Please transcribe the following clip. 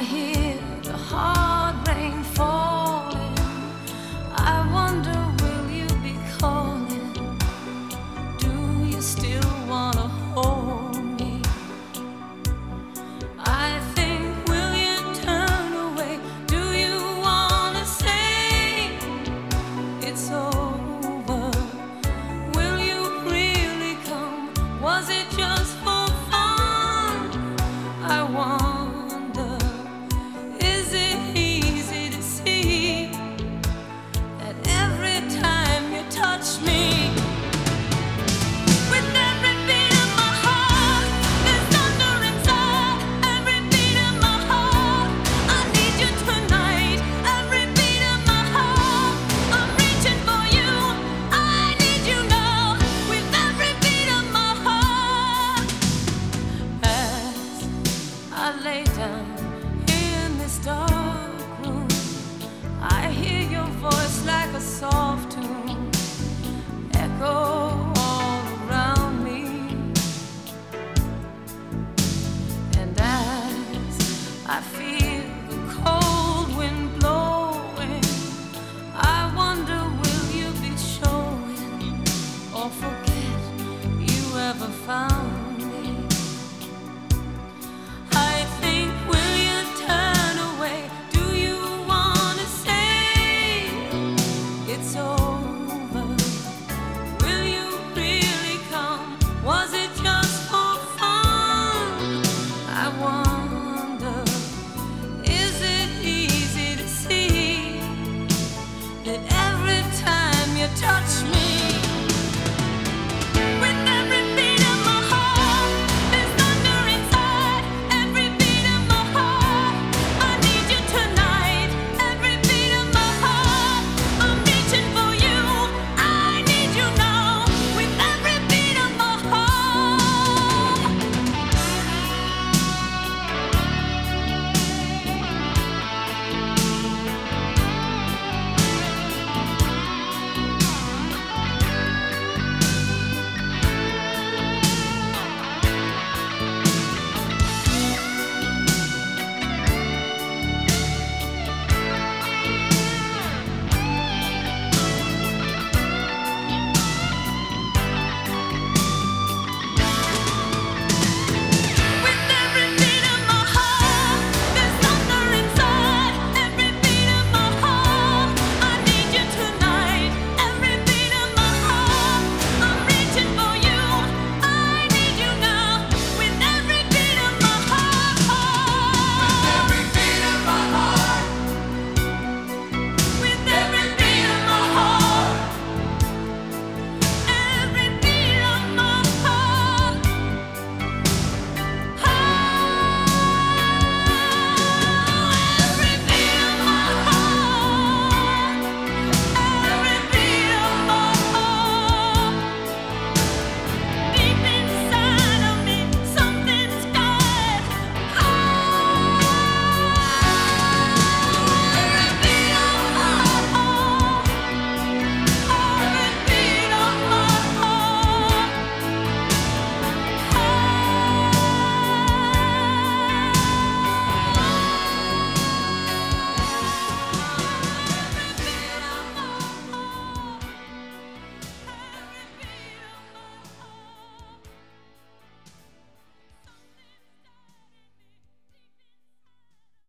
hear the hard rain falling. I wonder, will you be calling? Do you still wanna hold me? I think, will you turn away? Do you wanna say it's over? Will you really come? Was it just for fun? I wonder, is it easy to see that every time you touch me, with every beat of my heart, there's thunder inside. Every beat of my heart, I need you tonight. Every beat of my heart, I'm reaching for you. I need you now, with every beat of my heart. As I lay down in this dark room, I hear your voice like a soft tune echo all around me. And as I feel